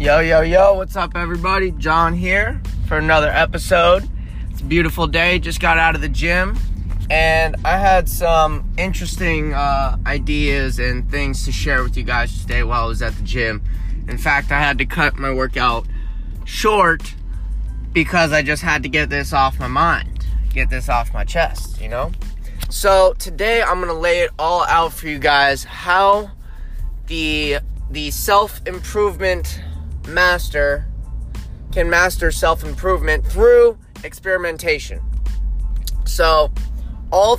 Yo, what's up everybody? John here for another episode. It's a beautiful day, just got out of the gym, and I had some interesting ideas and things to share with you guys today while I was at the gym. In fact, I had to cut my workout short because I just had to get this off my mind, get this off my chest, you know? So today I'm going to lay it all out for you guys how the self-improvement master can master self-improvement through experimentation. So all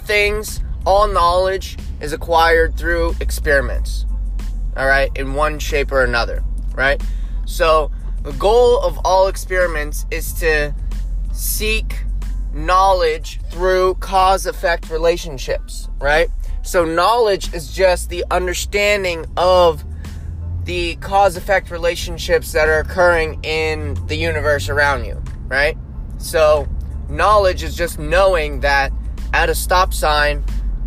knowledge is acquired through experiments, all right, in one shape or another, right? So the goal of all experiments is to seek knowledge through cause-effect relationships, right? So knowledge is just the understanding of the cause-effect relationships that are occurring in the universe around you, right? So knowledge is just knowing that at a stop sign,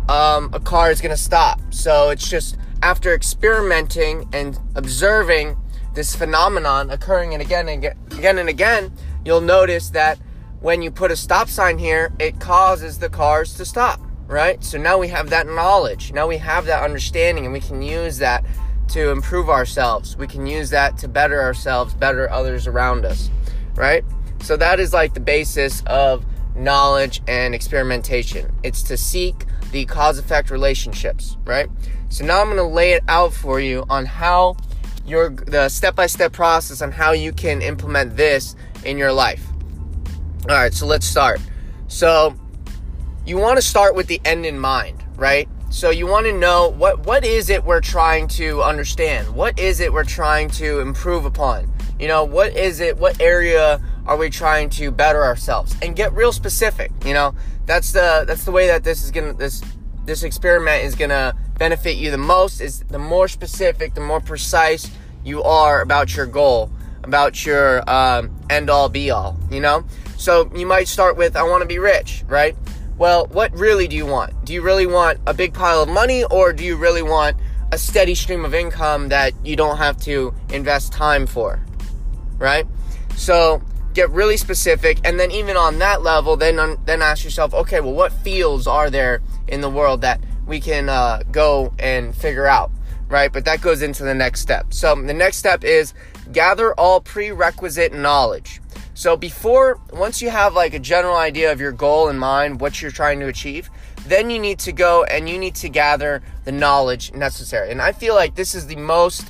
a car is going to stop. So it's just after experimenting and observing this phenomenon occurring again and again, you'll notice that when you put a stop sign here, it causes the cars to stop, right? So now we have that knowledge. Now we have that understanding, and we can use that to improve ourselves. We can use that to better ourselves, better others around us, right? So that is like the basis of knowledge and experimentation. It's to seek the cause-effect relationships, right? So now I'm going to lay it out for you on how the step-by-step process on how you can implement this in your life. All right, so let's start. So you want to start with the end in mind, right? So you want to know what is it we're trying to understand? What is it we're trying to improve upon? You know, what area are we trying to better ourselves? And get real specific, you know? That's the way that this experiment is going to benefit you the most, is the more specific, the more precise you are about your goal, about your end all be all, you know? So you might start with, I want to be rich, right? Well, what really do you want? Do you really want a big pile of money, or do you really want a steady stream of income that you don't have to invest time for, right? So get really specific, and then even on that level, then ask yourself, okay, well, what fields are there in the world that we can go and figure out, right? But that goes into the next step. So the next step is gather all prerequisite knowledge. So once you have like a general idea of your goal in mind, what you're trying to achieve, then you need to go and you need to gather the knowledge necessary. And I feel like this is the most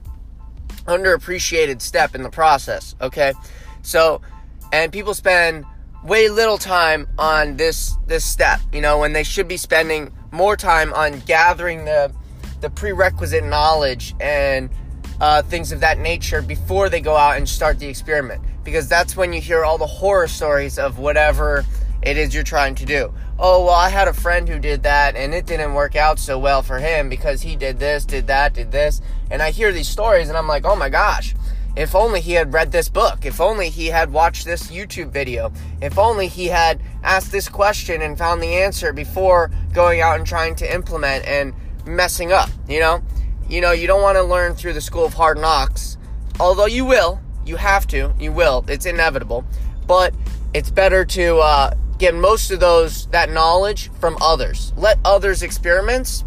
underappreciated step in the process, okay? So, and people spend way little time on this step, you know, when they should be spending more time on gathering the prerequisite knowledge and things of that nature before they go out and start the experiment. Because that's when you hear all the horror stories of whatever it is you're trying to do. Oh, well, I had a friend who did that, and it didn't work out so well for him because he did this, did that, did this. And I hear these stories, and I'm like, oh my gosh, if only he had read this book. If only he had watched this YouTube video. If only he had asked this question and found the answer before going out and trying to implement and messing up, you know? You know, you don't want to learn through the school of hard knocks, although you will. You have to. You will. It's inevitable. But it's better to get most of that knowledge from others. Let others' experiments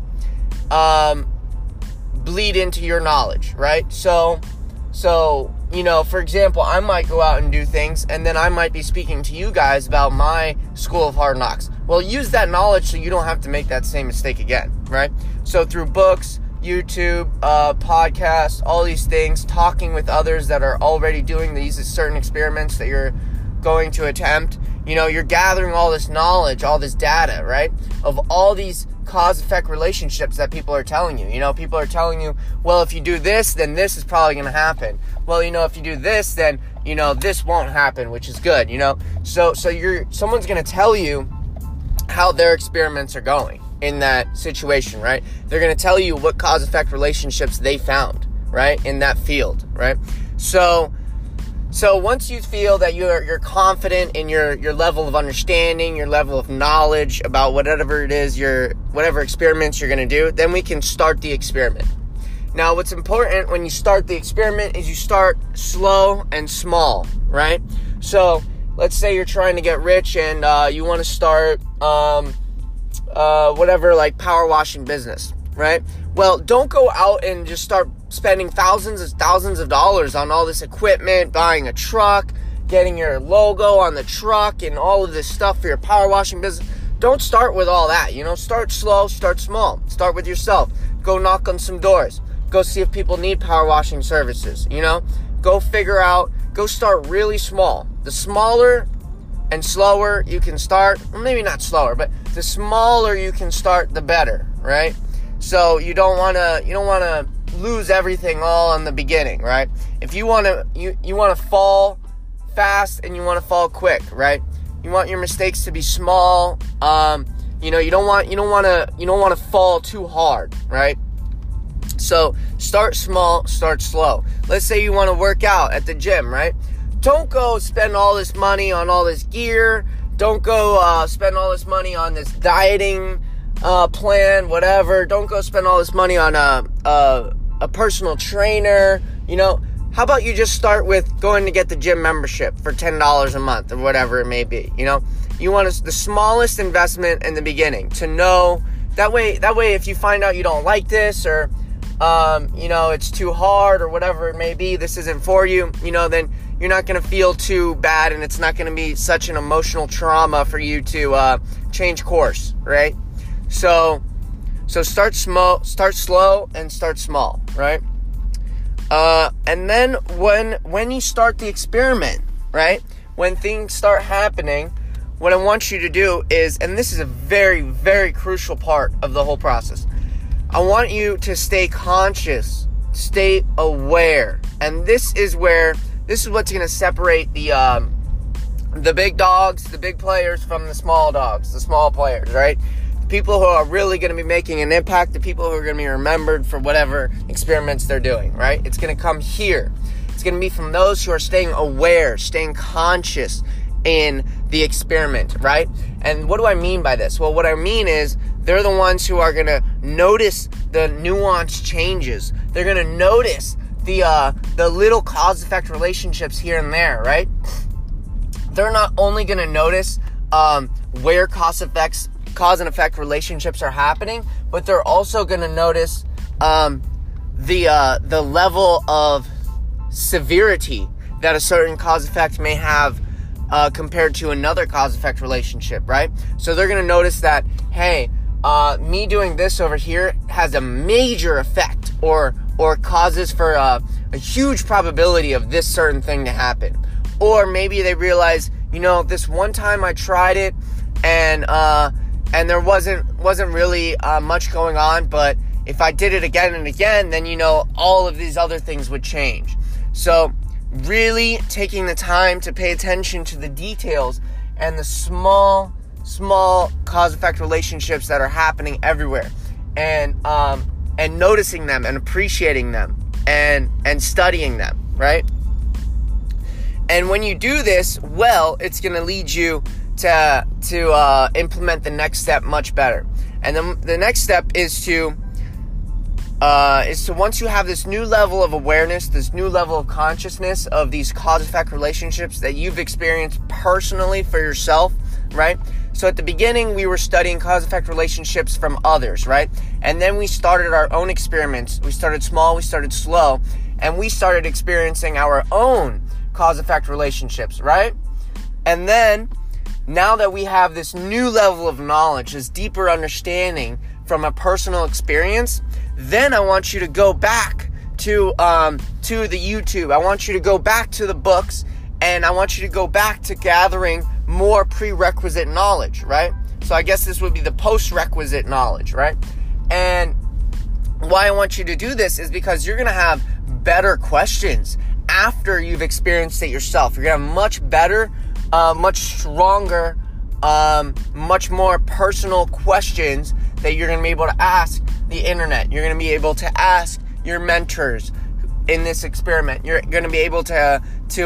bleed into your knowledge, right? So, you know, for example, I might go out and do things, and then I might be speaking to you guys about my school of hard knocks. Well, use that knowledge so you don't have to make that same mistake again, right? So through books, YouTube, podcasts, all these things, talking with others that are already doing these certain experiments that you're going to attempt, you know, you're gathering all this knowledge, all this data, right, of all these cause-effect relationships that people are telling you. You know, people are telling you, well, if you do this, then this is probably going to happen. Well, you know, if you do this, then, you know, this won't happen, which is good, you know. So someone's going to tell you how their experiments are going in that situation, right? They're going to tell you what cause-effect relationships they found, right, in that field, right? So once you feel that you're confident in your level of understanding, your level of knowledge about whatever it is, whatever experiments you're going to do, then we can start the experiment. Now, what's important when you start the experiment is you start slow and small, right? So, let's say you're trying to get rich and you want to start whatever, like power washing business, right? Well, don't go out and just start spending thousands of dollars on all this equipment, buying a truck, getting your logo on the truck and all of this stuff for your power washing business. Don't start with all that, start slow, start small, start with yourself. Go knock on some doors. Go see if people need power washing services, Go figure out, go start really small. The smaller and slower you can start, well, maybe not slower, but the smaller you can start, the better, right? So you don't want to lose everything all in the beginning, right? If you want to fall fast and you want to fall quick, right? You want your mistakes to be small. You don't want to fall too hard, right? So start small, start slow. Let's say you want to work out at the gym, right? Don't go spend all this money on all this gear. Don't go spend all this money on this dieting plan, whatever. Don't go spend all this money on a personal trainer. How about you just start with going to get the gym membership for $10 a month or whatever it may be. You want the smallest investment in the beginning to know that way if you find out you don't like this or it's too hard or whatever it may be, this isn't for you, then you're not going to feel too bad and it's not going to be such an emotional trauma for you to change course, right? So start slow and start small, right? And then when you start the experiment, right? When things start happening, what I want you to do is, and this is a very, very crucial part of the whole process, I want you to stay conscious, stay aware. And this is what's going to separate the big dogs, the big players from the small dogs, the small players, right? The people who are really going to be making an impact, the people who are going to be remembered for whatever experiments they're doing, right? It's going to come here. It's going to be from those who are staying aware, staying conscious in the experiment, right? And what do I mean by this? Well, what I mean is they're the ones who are going to notice the nuanced changes. They're going to notice the little cause-effect relationships here and there, right? They're not only going to notice where cause and effect relationships are happening, but they're also going to notice the level of severity that a certain cause-effect may have compared to another cause-effect relationship, right? So they're going to notice that, hey, me doing this over here has a major effect or causes for a huge probability of this certain thing to happen. Or maybe they realize, this one time I tried it and there wasn't really much going on, but if I did it again and again, then all of these other things would change. So really taking the time to pay attention to the details and the small cause-effect relationships that are happening everywhere, and noticing them and appreciating them and studying them, right? And when you do this well, it's going to lead you to implement the next step much better. And then the next step is to once you have this new level of awareness, this new level of consciousness of these cause-effect relationships that you've experienced personally for yourself, right? So at the beginning, we were studying cause-effect relationships from others, right? And then we started our own experiments. We started small, we started slow, and we started experiencing our own cause-effect relationships, right? And then, now that we have this new level of knowledge, this deeper understanding from a personal experience, then I want you to go back to the YouTube. I want you to go back to the books, and I want you to go back to gathering more prerequisite knowledge, right? So I guess this would be the post-requisite knowledge, right? And why I want you to do this is because you're going to have better questions after you've experienced it yourself. You're going to have much better, much stronger, much more personal questions that you're going to be able to ask the internet. You're going to be able to ask your mentors in this experiment. You're going to be able to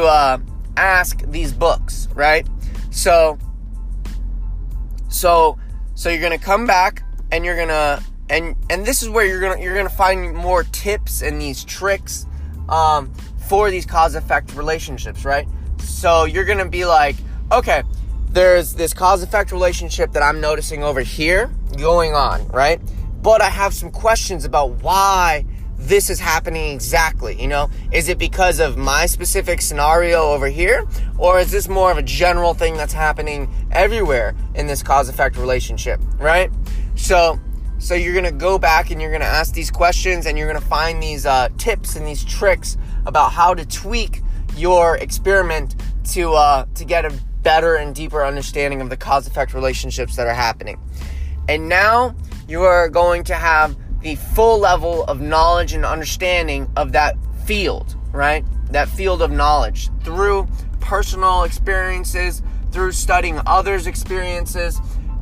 ask these books, right? So you're going to come back and you're going And this is where you're gonna find more tips and these tricks for these cause-effect relationships, right? So you're gonna be like, okay, there's this cause-effect relationship that I'm noticing over here going on, right? But I have some questions about why this is happening exactly, Is it because of my specific scenario over here? Or is this more of a general thing that's happening everywhere in this cause-effect relationship, right? So you're going to go back and you're going to ask these questions, and you're going to find these tips and these tricks about how to tweak your experiment to get a better and deeper understanding of the cause-effect relationships that are happening. And now you are going to have the full level of knowledge and understanding of that field, right? That field of knowledge through personal experiences, through studying others' experiences,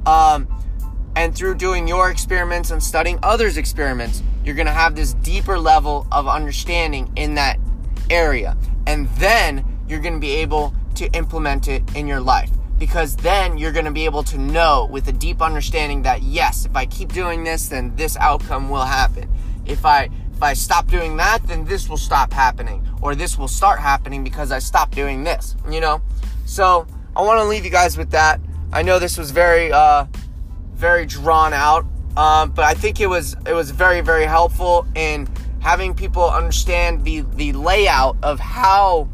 and through doing your experiments and studying others' experiments. You're going to have this deeper level of understanding in that area. And then you're going to be able to implement it in your life. Because then you're going to be able to know with a deep understanding that, yes, if I keep doing this, then this outcome will happen. If I stop doing that, then this will stop happening. Or this will start happening because I stopped doing this, So I want to leave you guys with that. I know this was very drawn out, but I think it was very, very helpful in having people understand the layout of how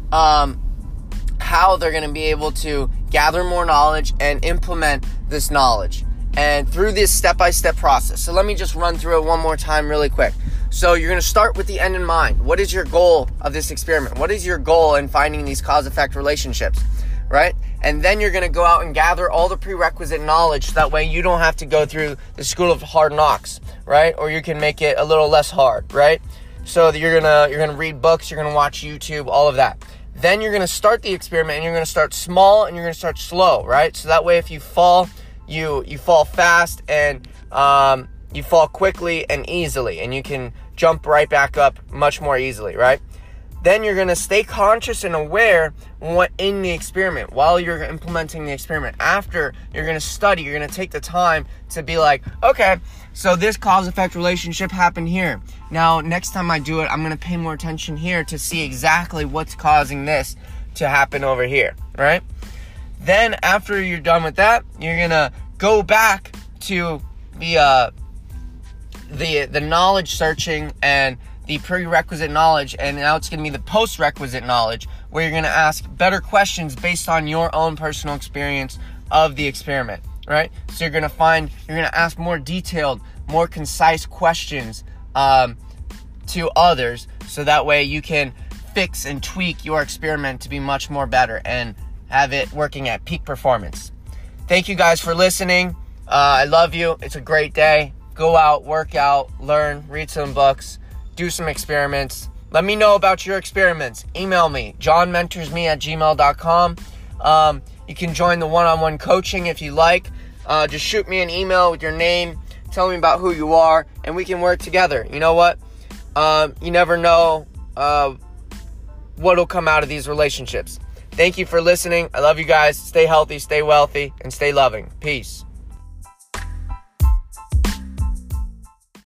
they're going to be able to gather more knowledge and implement this knowledge, and through this step-by-step process. So let me just run through it one more time really quick. So you're going to start with the end in mind. What is your goal of this experiment? What is your goal in finding these cause-effect relationships, right? And then you're going to go out and gather all the prerequisite knowledge. That way you don't have to go through the school of hard knocks, right? Or you can make it a little less hard, right? So you're going to read books, you're going to watch YouTube, all of that. Then you're going to start the experiment, and you're going to start small and you're going to start slow, right? So that way if you fall, you fall fast, and you fall quickly and easily, and you can jump right back up much more easily, right? Then you're going to stay conscious and aware in the experiment while you're implementing the experiment. After, you're going to study, you're going to take the time to be like, okay, so this cause-effect relationship happened here. Now, next time I do it, I'm going to pay more attention here to see exactly what's causing this to happen over here, right? Then, after you're done with that, you're going to go back to the knowledge searching and the prerequisite knowledge, and now it's going to be the post-requisite knowledge, where you're going to ask better questions based on your own personal experience of the experiment, right? So you're going to ask more detailed, more concise questions to others, so that way you can fix and tweak your experiment to be much more better and have it working at peak performance. Thank you guys for listening. I love you. It's a great day. Go out, work out, learn, read some books, do some experiments. Let me know about your experiments. Email me, johnmentorsme@gmail.com. You can join the one-on-one coaching if you like. Just shoot me an email with your name. Tell me about who you are, and we can work together. You know what? You never know what will come out of these relationships. Thank you for listening. I love you guys. Stay healthy, stay wealthy, and stay loving. Peace.